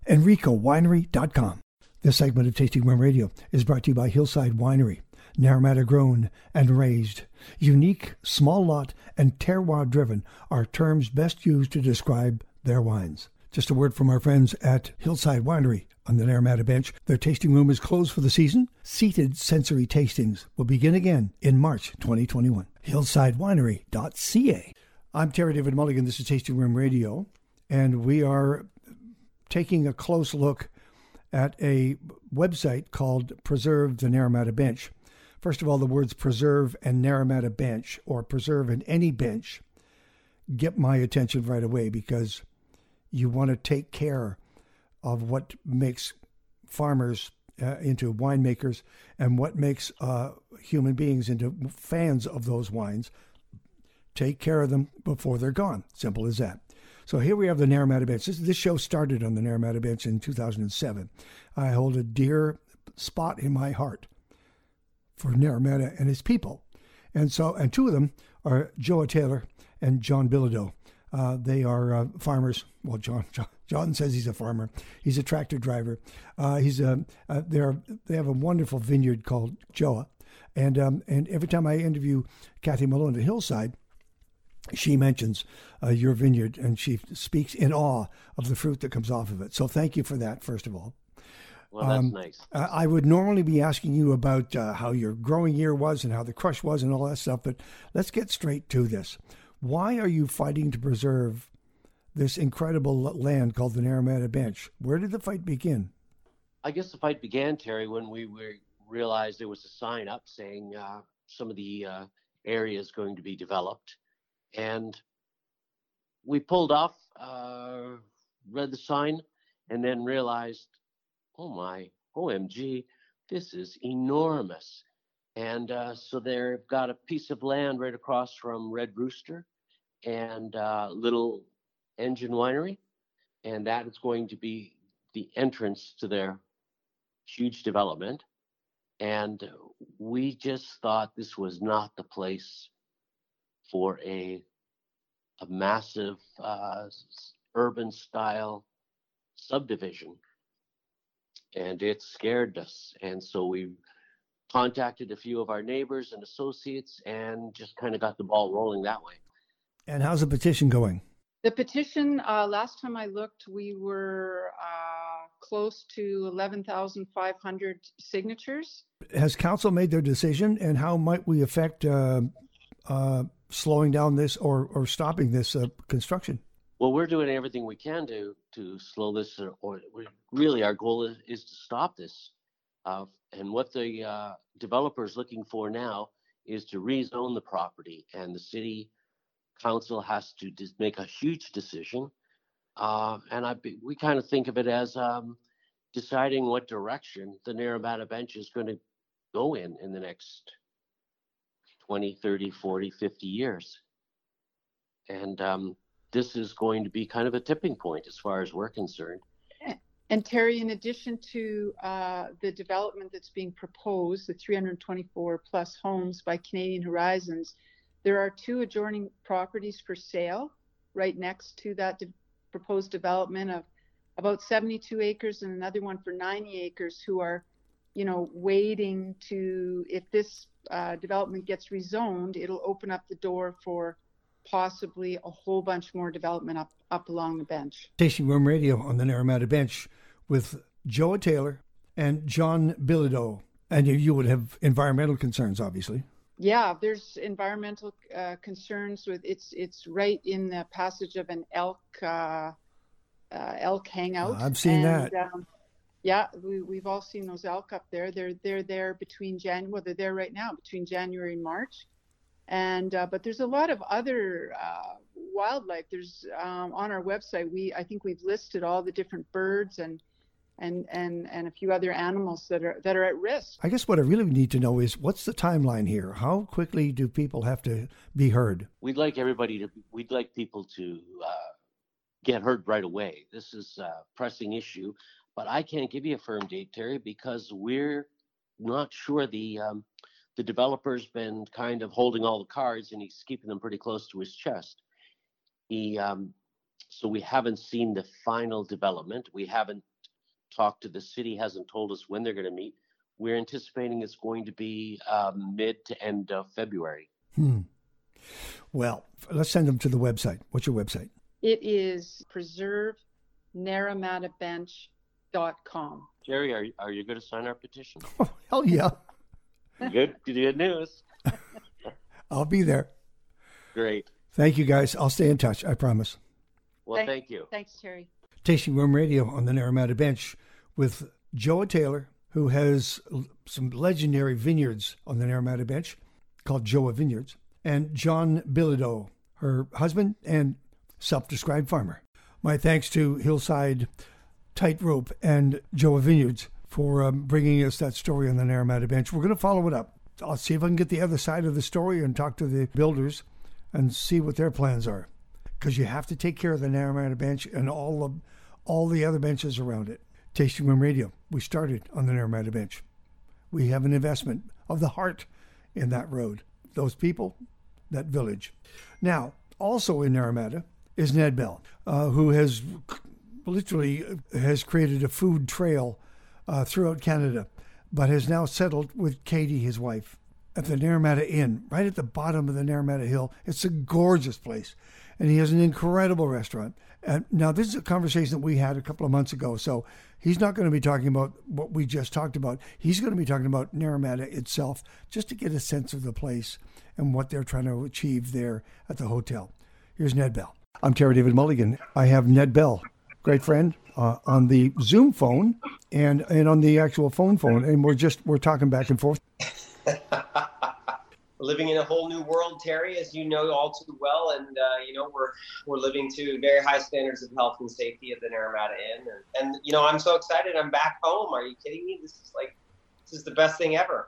A: Enrico Winery dot com. This segment of Tasting Room Radio is brought to you by Hillside Winery. Naramata grown and raised. Unique, small lot, and terroir driven are terms best used to describe their wines. Just a word from our friends at Hillside Winery on the Naramata Bench. Their tasting room is closed for the season. Seated sensory tastings will begin again in March twenty twenty-one. hillside winery dot c a. I'm Terry David Mulligan. This is Tasting Room Radio, and we are taking a close look at a website called Preserve the Naramata Bench. First of all, the words preserve and Naramata Bench, or preserve and any bench, get my attention right away, because you want to take care of what makes farmers uh, into winemakers and what makes uh, human beings into fans of those wines. Take care of them before they're gone. Simple as that. So here we have the Naramata Bench. This, this show started on the Naramata Bench in two thousand seven. I hold a dear spot in my heart for Naramata and his people. And so, and two of them are Joa Taylor and John Bilodeau. Uh, they are uh, farmers. Well, John, John John says he's a farmer. He's a tractor driver. Uh, he's a. Uh, they're they have a wonderful vineyard called Joa, and um, and every time I interview Kathy Malone at Hillside, she mentions uh, your vineyard, and she speaks in awe of the fruit that comes off of it. So thank you for that, first of all.
F: Well, that's
A: um,
F: nice.
A: I would normally be asking you about uh, how your growing year was and how the crush was and all that stuff, but let's get straight to this. Why are you fighting to preserve this incredible land called the Naramata Bench? Where did the fight begin?
F: I guess the fight began, Terry, when we were, realized there was a sign up saying uh, some of the uh, area is going to be developed. And we pulled off, uh, read the sign, and then realized, oh my, O M G, this is enormous. And uh, so they've got a piece of land right across from Red Rooster and uh, Little Engine Winery. And that is going to be the entrance to their huge development. And we just thought this was not the place for a a massive uh, urban style subdivision, and it scared us. And so we contacted a few of our neighbors and associates and just kind of got the ball rolling that way.
A: And how's the petition going?
G: The petition, uh, last time I looked, we were uh, close to eleven thousand five hundred signatures.
A: Has council made their decision, and how might we affect uh, uh, slowing down this or, or stopping this uh, construction?
F: Well, we're doing everything we can to to slow this, or, or we, really our goal is, is to stop this. Uh, and what the uh, developer is looking for now is to rezone the property, and the city council has to dis- make a huge decision. Uh, and I, we kind of think of it as um, deciding what direction the Naramata Bench is going to go in in the next twenty, thirty, forty, fifty years. And um, this is going to be kind of a tipping point as far as we're concerned.
G: And Terry, in addition to uh, the development that's being proposed, the three hundred twenty-four plus homes by Canadian Horizons, there are two adjoining properties for sale right next to that de- proposed development of about seventy-two acres, and another one for ninety acres, who are, you know, waiting to, if this uh, development gets rezoned, it'll open up the door for possibly a whole bunch more development up, up along the bench.
A: Tasting Room Radio on the Naramata Bench with Joa Taylor and John Bilodeau. And you, you would have environmental concerns, obviously.
G: Yeah, there's environmental uh, concerns with it's it's right in the passage of an elk uh, uh, elk hangout.
A: Uh, I've seen
G: and,
A: that.
G: Um, yeah, we we've all seen those elk up there. They're they're there between Jan. Well, they're there right now between January and March. And uh, but there's a lot of other uh, wildlife. There's um, on our website. We I think we've listed all the different birds and and and and a few other animals that are that are at risk.
A: I guess what I really need to know is what's the timeline here? How quickly do people have to be heard?
F: We'd like everybody to. We'd like people to uh, get heard right away. This is a pressing issue, but I can't give you a firm date, Terry, because we're not sure the. Um, The developer's been kind of holding all the cards, and he's keeping them pretty close to his chest. He, um, so we haven't seen the final development. We haven't talked to the city, hasn't told us when they're going to meet. We're anticipating it's going to be um, mid to end of February.
A: Hmm. Well, let's send them to the website. What's your website?
G: It is preserve naramata bench dot com.
F: Jerry, are, are you going to sign our petition?
A: Oh, hell yeah.
F: Good, good news.
A: I'll be there.
F: Great.
A: Thank you, guys. I'll stay in touch. I promise.
F: Well, thank, thank you.
G: Thanks, Terry.
A: Tasting Room Radio on the Naramata Bench with Joa Taylor, who has some legendary vineyards on the Naramata Bench called Joa Vineyards, and John Bilodeau, her husband and self-described farmer. My thanks to Hillside Tightrope and Joa Vineyards for um, bringing us that story on the Naramata Bench. We're going to follow it up. I'll see if I can get the other side of the story and talk to the builders and see what their plans are. Because you have to take care of the Naramata Bench and all of all the other benches around it. Tasting Room Radio, we started on the Naramata Bench. We have an investment of the heart in that road, those people, that village. Now, also in Naramata is Ned Bell, uh, who has literally has created a food trail uh, throughout Canada, but has now settled with Katie, his wife, at the Naramata Inn, right at the bottom of the Naramata Hill. It's a gorgeous place, and he has an incredible restaurant. And now, this is a conversation that we had a couple of months ago, so he's not going to be talking about what we just talked about. He's going to be talking about Naramata itself, just to get a sense of the place and what they're trying to achieve there at the hotel. Here's Ned Bell. I'm Terry David Mulligan. I have Ned Bell, great friend, uh, on the Zoom phone and and on the actual phone phone, and we're just we're talking back and forth.
H: Living in a whole new world, Terry, as you know all too well, and uh, you know we're we're living to very high standards of health and safety at the Naramata Inn, and, and you know I'm so excited. I'm back home. Are you kidding me? This is like this is the best thing ever.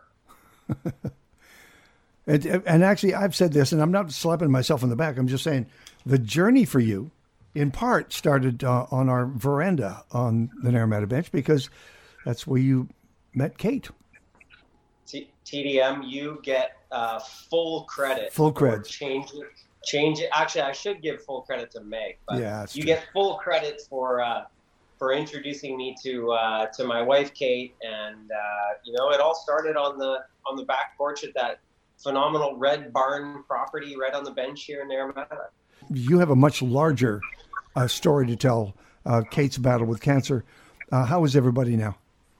A: and, and actually, I've said this, and I'm not slapping myself on the back. I'm just saying the journey for you, in part, started uh, on our veranda on the Naramata Bench because that's where you met Kate.
H: T- TDM, you get uh, full credit.
A: Full credit.
H: Change it. Change it. Actually, I should give full credit to Meg, but
A: yeah,
H: you
A: true.
H: get full credit for uh, for introducing me to uh, to my wife Kate, and uh, you know it all started on the on the back porch at that phenomenal Red Barn property right on the bench here in Naramata.
A: You have a much larger uh, story to tell. Uh, Kate's battle with cancer. Uh, how is everybody now?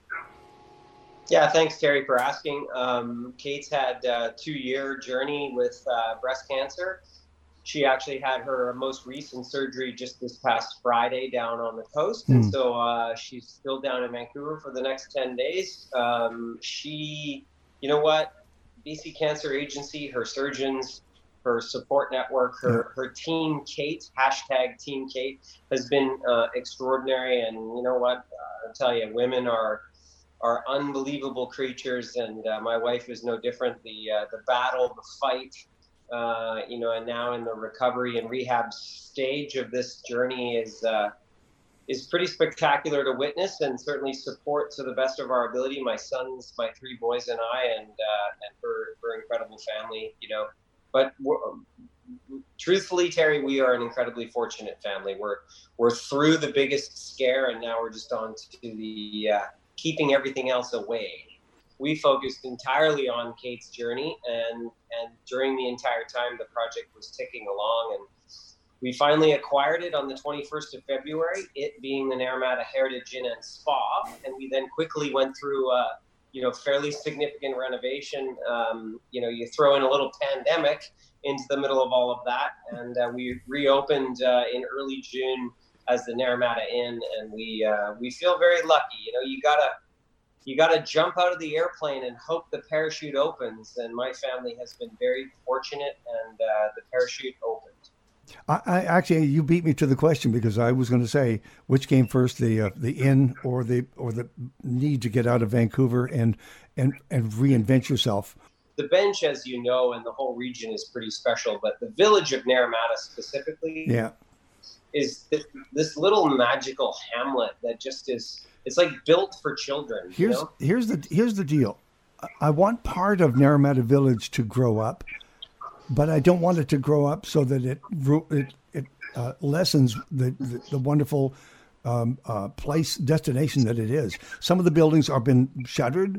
H: Yeah, thanks, Terry, for asking. Um, Kate's had a two-year journey with uh, breast cancer. She actually had her most recent surgery just this past Friday down on the coast. Mm. And so uh, she's still down in Vancouver for the next ten days. Um, she, you know what, B C Cancer Agency, her surgeons, her support network, her, her team, Kate, hashtag Team Kate, has been uh, extraordinary. And you know what, uh, I'll tell you, women are are unbelievable creatures, and uh, my wife is no different. The uh, the battle, the fight, uh, you know, and now in the recovery and rehab stage of this journey is uh, is pretty spectacular to witness, and certainly support to the best of our ability. My sons, my three boys, and I, and uh, and her her incredible family, you know. But we're, truthfully, Terry, we are an incredibly fortunate family. We're we're through the biggest scare, and now we're just on to the uh, keeping everything else away. We focused entirely on Kate's journey, and and during the entire time the project was ticking along, and we finally acquired it on the twenty-first of February, it being the Naramata Heritage Inn and Spa, and we then quickly went through a you know fairly significant renovation. Um, you know, you throw in a little pandemic into the middle of all of that, and uh, we reopened uh, in early June as the Naramata Inn, and we uh, we feel very lucky. You know, you gotta you gotta jump out of the airplane and hope the parachute opens. And my family has been very fortunate, and uh, the parachute opened.
A: I, I actually, you beat me to the question, because I was going to say which came first, the uh, the inn or the or the need to get out of Vancouver and and and reinvent yourself.
H: The bench, as you know, and the whole region is pretty special, but the village of Naramata specifically,
A: yeah.
H: is this, this little magical hamlet that just is, it's like built for children.
A: Here's
H: you know?
A: here's the here's the deal. I want part of Naramata Village to grow up, but I don't want it to grow up so that it it it uh, lessens the, the the wonderful um, uh, place destination that it is. Some of the buildings are been shuttered.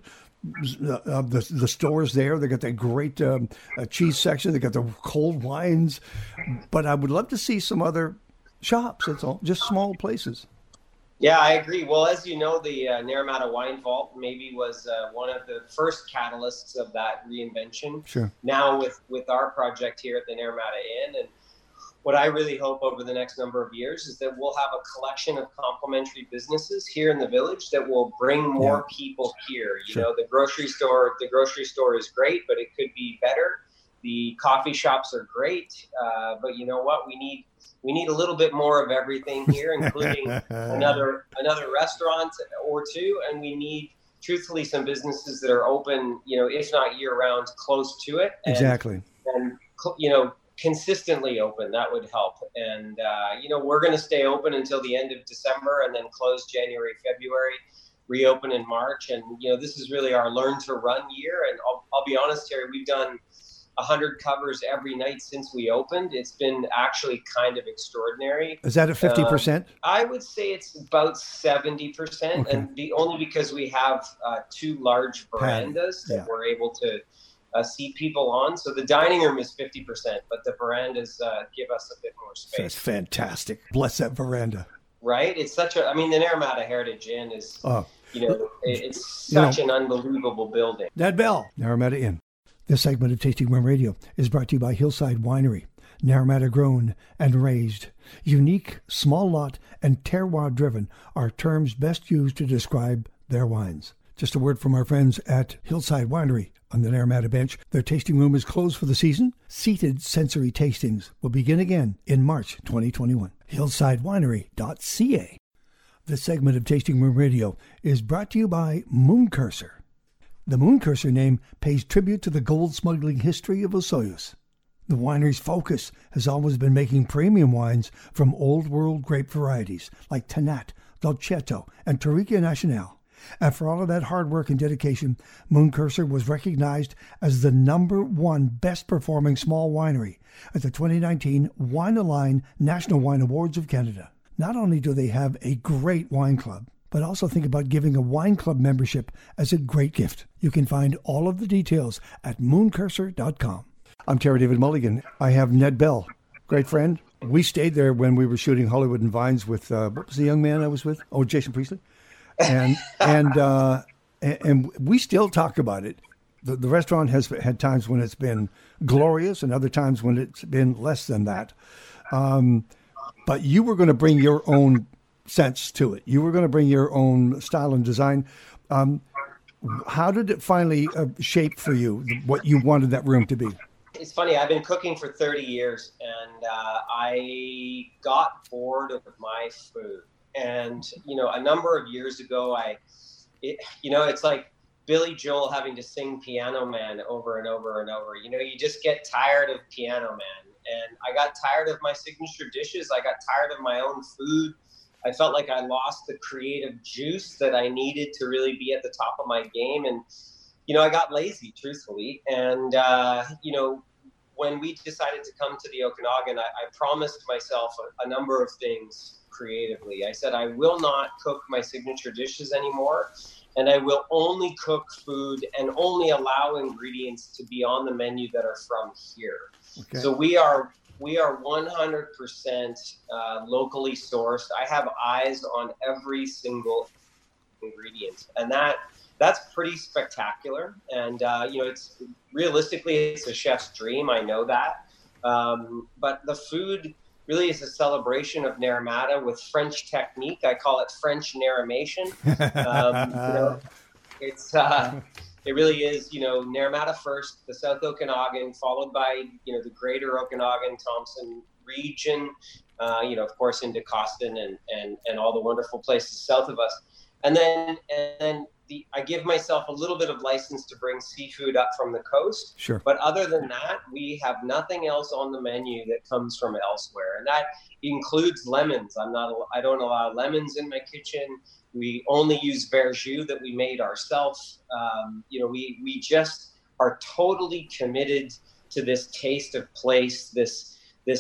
A: Uh, the the stores there, they got that great um, uh, cheese section. They got the cold wines, but I would love to see some other shops. That's all, just small places.
H: Yeah, I agree. Well, as you know, the uh, Naramata Wine Vault maybe was uh, one of the first catalysts of that reinvention.
A: Sure.
H: Now with, with our project here at the Naramata Inn, and what I really hope over the next number of years is that we'll have a collection of complementary businesses here in the village that will bring more yeah. people here. You sure. know, the grocery store, the grocery store is great, but it could be better. The coffee shops are great, uh, but you know what? We need we need a little bit more of everything here, including another another restaurant or two, and we need, truthfully, some businesses that are open, you know, if not year round, close to it. And,
A: exactly.
H: And you know, consistently open. That would help. And uh, you know, we're going to stay open until the end of December, and then close January, February, reopen in March. And you know, this is really our learn to run year. And I'll, I'll be honest, Terry, we've done one hundred covers every night since we opened. It's been actually kind of extraordinary.
A: Is that a fifty percent?
H: Um, I would say it's about seventy percent,
A: okay.
H: and the, only because we have uh, two large verandas
A: yeah.
H: that we're able to uh, seat people on. So the dining room is fifty percent, but the verandas uh, give us a bit more space.
A: That's fantastic. Bless that veranda.
H: Right? It's such a, I mean, the Naramata Heritage Inn is, oh. you know, it's such you know, an unbelievable building.
A: Ned Bell, Naramata Inn. This segment of Tasting Room Radio is brought to you by Hillside Winery, Naramata grown and raised. Unique, small lot, and terroir driven are terms best used to describe their wines. Just a word from our friends at Hillside Winery on the Naramata Bench. Their tasting room is closed for the season. Seated sensory tastings will begin again in March twenty twenty-one. hillside winery dot c a. This segment of Tasting Room Radio is brought to you by Moon Cursor. The Moon Cursor name pays tribute to the gold smuggling history of Osoyoos. The winery's focus has always been making premium wines from old world grape varieties like Tannat, Dolcetto, and Touriga Nacional. And for all of that hard work and dedication, Moon Cursor was recognized as the number one best performing small winery at the twenty nineteen Wine-A-Line National Wine Awards of Canada. Not only do they have a great wine club, but also think about giving a wine club membership as a great gift. You can find all of the details at moon cursor dot com. I'm Terry David Mulligan. I have Ned Bell, great friend. We stayed there when we were shooting Hollywood and Vines with, uh, what was the young man I was with? Oh, Jason Priestley. And and uh, and, and we still talk about it. The, the restaurant has had times when it's been glorious and other times when it's been less than that. Um, but you were going to bring your own sense to it. You were going to bring your own style and design. Um, how did it finally uh, shape for you what you wanted that room to be?
H: It's funny. I've been cooking for thirty years, and uh, I got bored of my food. And you know, a number of years ago, I, it, you know, it's like Billy Joel having to sing Piano Man over and over and over. You know, you just get tired of Piano Man. And I got tired of my signature dishes. I got tired of my own food. I felt like I lost the creative juice that I needed to really be at the top of my game. And, you know, I got lazy, truthfully. And, uh, you know, when we decided to come to the Okanagan, I, I promised myself a, a number of things creatively. I said, I will not cook my signature dishes anymore. And I will only cook food and only allow ingredients to be on the menu that are from here. Okay. So we are we are one hundred percent uh, locally sourced. I have eyes on every single ingredient, and that that's pretty spectacular. And uh, you know, it's realistically it's a chef's dream. I know that, um, but the food really is a celebration of Naramata with French technique. I call it French Naramation. Um, you know, it's. Uh, It really is, you know, Naramata first, the South Okanagan, followed by, you know, the greater Okanagan, Thompson region, uh, you know, of course, into Costin and, and, and all the wonderful places south of us. And then and then the, I give myself a little bit of license to bring seafood up from the coast.
A: Sure.
H: But other than that, we have nothing else on the menu that comes from elsewhere. And that includes lemons. I'm not, I don't allow lemons in my kitchen. We only use verjus that we made ourselves. Um, you know, we, we just are totally committed to this taste of place, this this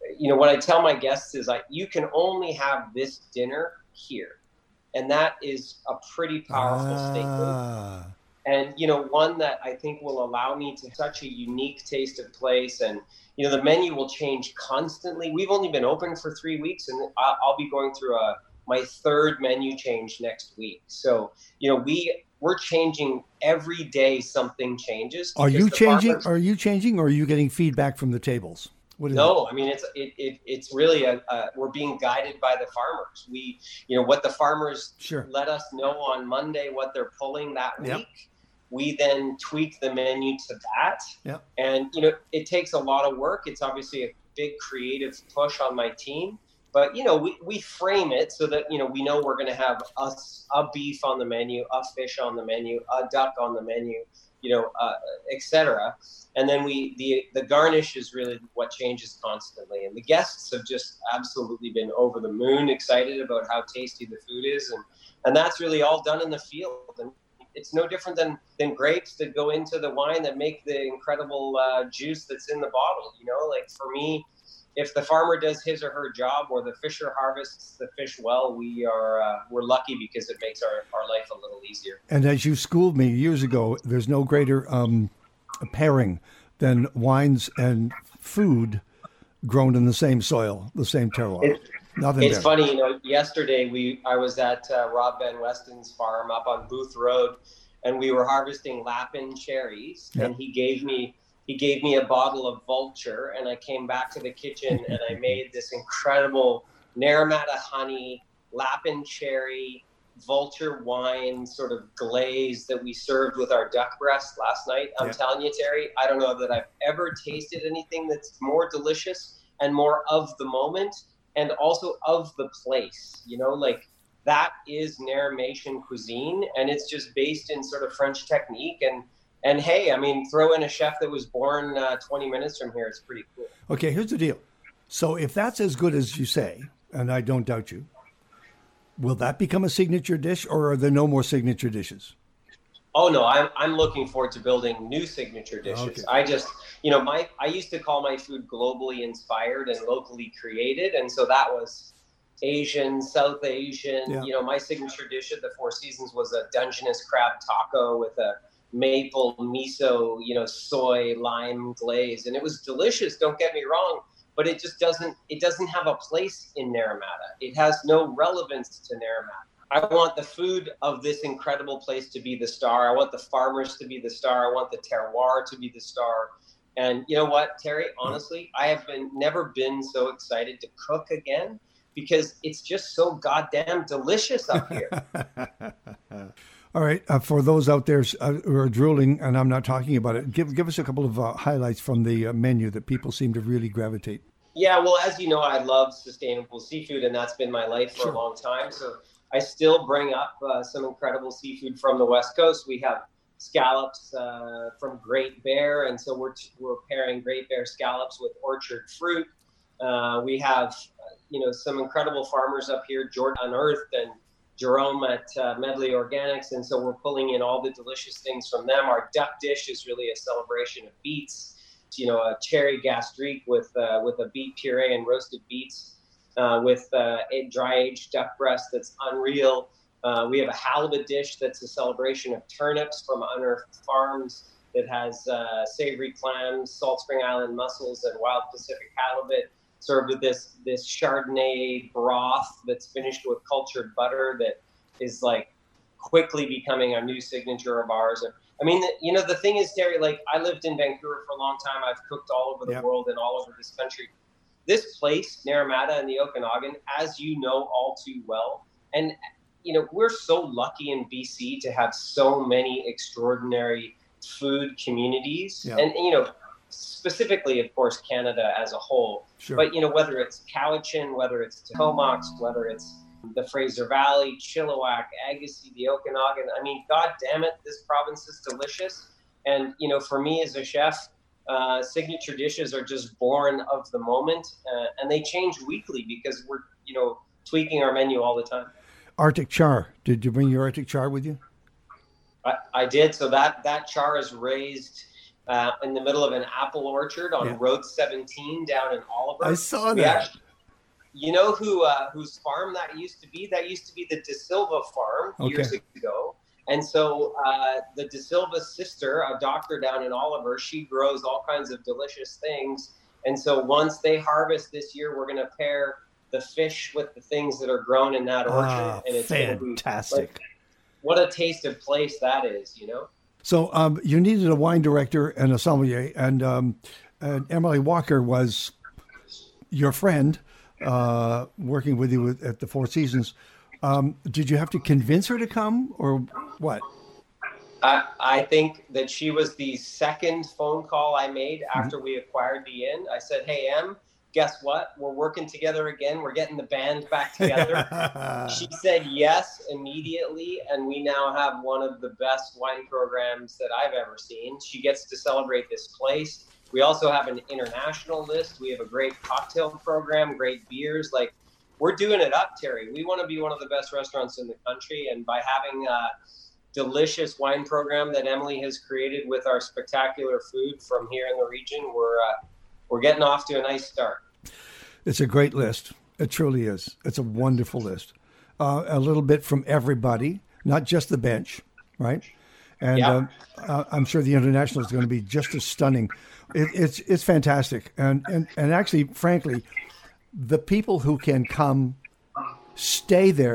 H: you know, what I tell my guests is like, you can only have this dinner here. And that is a pretty powerful
A: ah.
H: statement. And, you know, one that I think will allow me to such a unique taste of place. And, you know, the menu will change constantly. We've only been open for three weeks and I'll, I'll be going through a, my third menu change next week. So, you know, we, we're changing every day. Something changes.
A: Are you changing?
H: Farmers,
A: are you changing or are you getting feedback from the tables? What is
H: no,
A: it?
H: I mean, it's, it, it, it's really a, a, we're being guided by the farmers. We, you know, what the farmers
A: sure.
H: let us know on Monday, what they're pulling that
A: yep.
H: week. We then tweak the menu to that.
A: Yep.
H: And, you know, it takes a lot of work. It's obviously a big creative push on my team. But, you know, we, we frame it so that, you know, we know we're going to have us a beef on the menu, a fish on the menu, a duck on the menu, you know, uh, et cetera. And then we the the garnish is really what changes constantly. And the guests have just absolutely been over the moon excited about how tasty the food is. And, and that's really all done in the field. And it's no different than, than grapes that go into the wine that make the incredible uh, juice that's in the bottle. You know, like for me, if the farmer does his or her job or the fisher harvests the fish well, we are uh, we're lucky because it makes our, our life a little easier.
A: And as you schooled me years ago, there's no greater um, pairing than wines and food grown in the same soil, the same terroir.
H: It,
A: Nothing
H: it's
A: there.
H: funny, you know, yesterday we I was at uh, Rob Van Weston's farm up on Booth Road, and we were harvesting Lapin cherries,
A: yep.
H: and he gave me he gave me a bottle of Vulture, and I came back to the kitchen and I made this incredible Naramata honey, Lapin cherry, Vulture wine sort of glaze that we served with our duck breast last night. I'm
A: yep.
H: telling you, Terry, I don't know that I've ever tasted anything that's more delicious and more of the moment and also of the place. You know, like that is Naramation cuisine, and it's just based in sort of French technique. And And hey, I mean, throw in a chef that was born uh, twenty minutes from here. It's pretty cool.
A: Okay, here's the deal. So if that's as good as you say, and I don't doubt you, will that become a signature dish, or are there no more signature dishes?
H: Oh, no, I'm, I'm looking forward to building new signature dishes.
A: Okay.
H: I just, you know, my I used to call my food globally inspired and locally created. And so that was Asian, South Asian.
A: Yeah.
H: You know, my signature dish at the Four Seasons was a Dungeness crab taco with a maple miso, you know, soy lime glaze, and it was delicious. Don't get me wrong, but it just doesn't. It doesn't have a place in Naramata. It has no relevance to Naramata. I want the food of this incredible place to be the star. I want the farmers to be the star. I want the terroir to be the star. And you know what, Terry? Honestly, I have been never been so excited to cook again because it's just so goddamn delicious up here.
A: All right. Uh, for those out there uh, who are drooling, and I'm not talking about it, give give us a couple of uh, highlights from the uh, menu that people seem to really gravitate.
H: Yeah, well, as you know, I love sustainable seafood, and that's been my life for
A: Sure.
H: a long time. So I still bring up uh, some incredible seafood from the West Coast. We have scallops uh, from Great Bear, and so we're we're pairing Great Bear scallops with orchard fruit. Uh, we have, uh, you know, some incredible farmers up here, Jordan Unearthed and Jerome at uh, Medley Organics, and so we're pulling in all the delicious things from them. Our duck dish is really a celebration of beets. You know, a cherry gastrique with uh, with a beet puree and roasted beets, uh, with uh, a dry-aged duck breast that's unreal. Uh, we have a halibut dish that's a celebration of turnips from Unearthed Farms that has uh, savory clams, Salt Spring Island mussels, and wild Pacific halibut, served with this this Chardonnay broth that's finished with cultured butter that is like quickly becoming a new signature of ours. I mean, you know, the thing is, Terry, like I lived in Vancouver for a long time. I've cooked all over the
A: Yep.
H: world and all over this country. This place, Naramata and the Okanagan, as you know all too well, and you know, we're so lucky in B C to have so many extraordinary food communities,
A: Yeah.
H: and, and you know, specifically, of course, Canada as a whole.
A: Sure.
H: But, you know, whether it's Cowichan, whether it's Ticomox, whether it's the Fraser Valley, Chilliwack, Agassiz, the Okanagan. I mean, God damn it, this province is delicious. And, you know, for me as a chef, uh, signature dishes are just born of the moment, uh, and they change weekly because we're, you know, tweaking our menu all the time.
A: Arctic char. Did you bring your Arctic char with you?
H: I, I did. So that, that char is raised uh, in the middle of an apple orchard on
A: Yeah.
H: Road seventeen down in Oliver.
A: I saw
H: We
A: that.
H: actually- you know who uh, whose farm that used to be? That used to be the De Silva farm years
A: Okay.
H: ago. And so uh, the De Silva's sister, a doctor down in Oliver, she grows all kinds of delicious things. And so once they harvest this year, we're going to pair the fish with the things that are grown in that orchard.
A: Ah,
H: and it's gonna be,
A: fantastic.
H: like, what a tasted place that is, you know?
A: So um, you needed a wine director and a sommelier, and, um, and Emily Walker was your friend, uh, working with you with, at the Four Seasons. Um, did you have to convince her to come, or what?
H: I, I think that she was the second phone call I made after we acquired the inn. I said, hey, Em, guess what? We're working together again. We're getting the band back together. She said yes immediately, and we now have one of the best wine programs that I've ever seen. She gets to celebrate this place. We also have an international list. We have a great cocktail program, great beers. Like, we're doing it up, Terry. We want to be one of the best restaurants in the country, and by having a delicious wine program that Emily has created with our spectacular food from here in the region, we're uh, we're getting off to a nice start.
A: It's a great list. It truly is. It's a wonderful list. Uh, a little bit from everybody, not just the bench, right? And
H: Yeah.
A: um, uh, I'm sure the international is going to be just as stunning. It, it's it's fantastic, and, and and actually, frankly, the people who can come, stay there,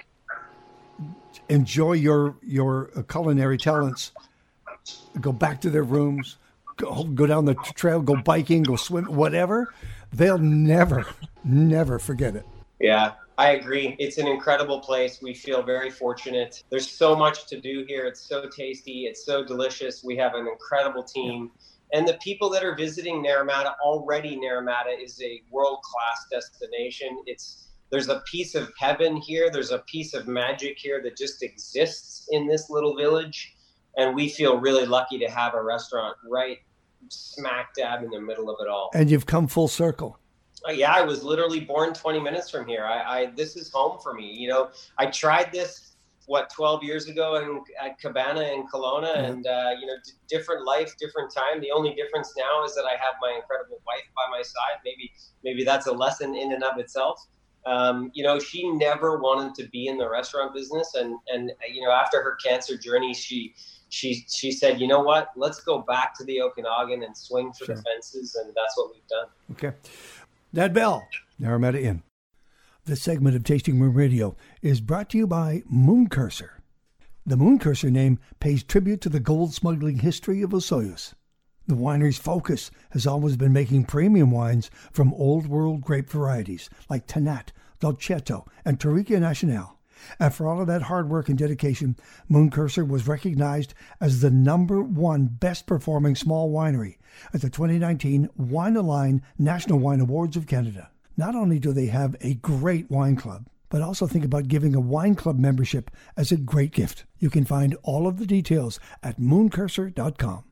A: enjoy your your culinary talents, go back to their rooms, go, go down the trail, go biking, go swim, whatever, they'll never, never forget it.
H: Yeah, I agree. It's an incredible place. We feel very fortunate. There's so much to do here. It's so tasty. It's so delicious. We have an incredible team. And the people that are visiting Naramata, already Naramata is a world-class destination. It's There's a piece of heaven here. There's a piece of magic here that just exists in this little village. And we feel really lucky to have a restaurant right smack dab in the middle of it all.
A: And you've come full circle.
H: Uh, yeah, I was literally born twenty minutes from here. I, I this is home for me. You know, I tried this, what, twelve years ago in, at Cabana in Kelowna,
A: Mhm.
H: and, uh, you know, d- different life, different time. The only difference now is that I have my incredible wife by my side. Maybe, maybe that's a lesson in and of itself. Um, you know, she never wanted to be in the restaurant business. And, and, you know, after her cancer journey, she, she, she said, you know what, let's go back to the Okanagan and swing for
A: Sure.
H: the fences. And that's what we've done.
A: Okay. Ned Bell, Naramata Inn. This segment of Tasting Room Radio is brought to you by Moon Cursor. The Moon Cursor name pays tribute to the gold smuggling history of Osoyoos. The winery's focus has always been making premium wines from old world grape varieties like Tannat, Dolcetto, and Tourica Nacional. And for all of that hard work and dedication, Moon Cursor was recognized as the number one best performing small winery at the twenty nineteen Wine Align National Wine Awards of Canada. Not only do they have a great wine club, but also think about giving a wine club membership as a great gift. You can find all of the details at moon cursor dot com.